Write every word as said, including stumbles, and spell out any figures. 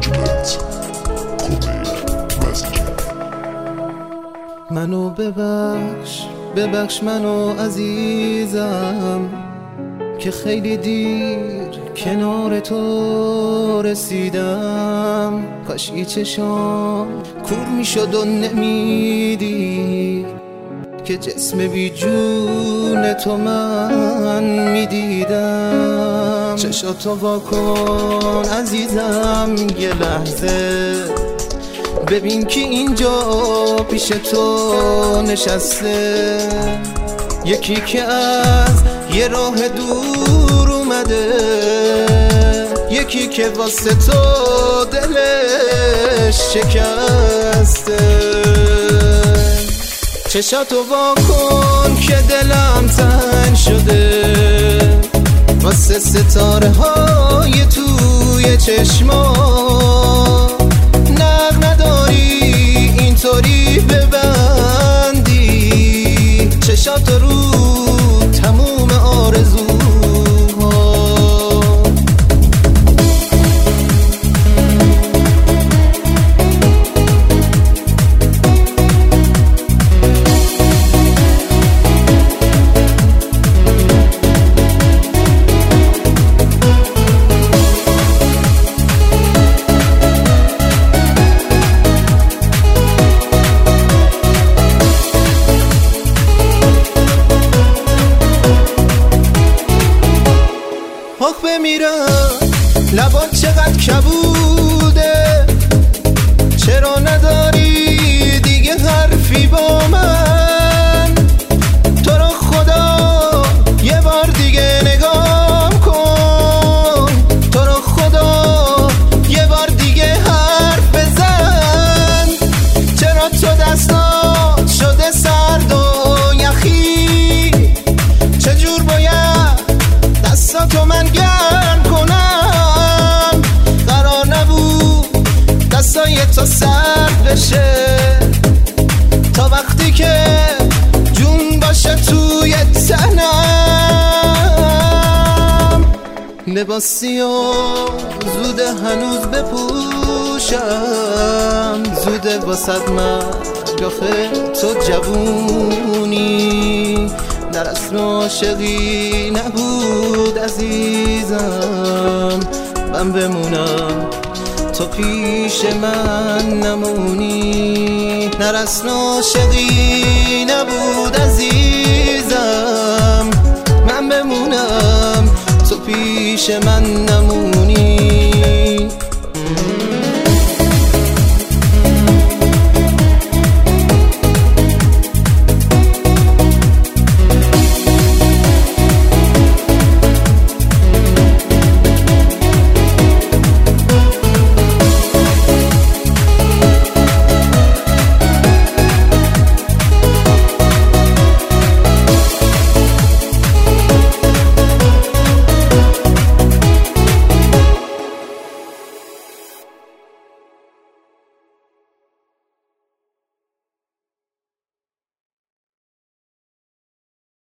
منو ببخش ببخش منو عزیزم که خیلی دیر کنار تو رسیدم. کاش ای چشام کور میشد و نمیدی که جسم بی جون تو من میدیدم. چشاتو واکن عزیزم یه لحظه، ببین که اینجا پیش تو نشسته، یکی که از یه راه دور اومده، یکی که واسه تو دلش شکسته. چشاتو واکن که دلم تنگ شده واسه ستاره های توی چشما. نق نداری اینطوری ببندی چشاتو رو تموم آرزوها. آخ بمیرم لبات چقدر کبوده، چرا نداری دیگه حرفی با من؟ تو رو خدا یه بار دیگه نگام کن، تو رو خدا یه بار دیگه حرف بزن. چرا تو دستات شده سرد و یخی؟ چجور باید دستاتو من گرم کنم؟ قرار نبود دستای تو سرد بشه تا وقتی که جون باشه توی تنم. لباسی و زوده هنوز بپوشم، زوده واسد من آخه تو جوونی. در اصل عاشقی نبود عزیزم، من بمونم تو پیش من نمونی. در اصل عاشقی نبود عزیزم، من بمونم تو پیش من نمونی.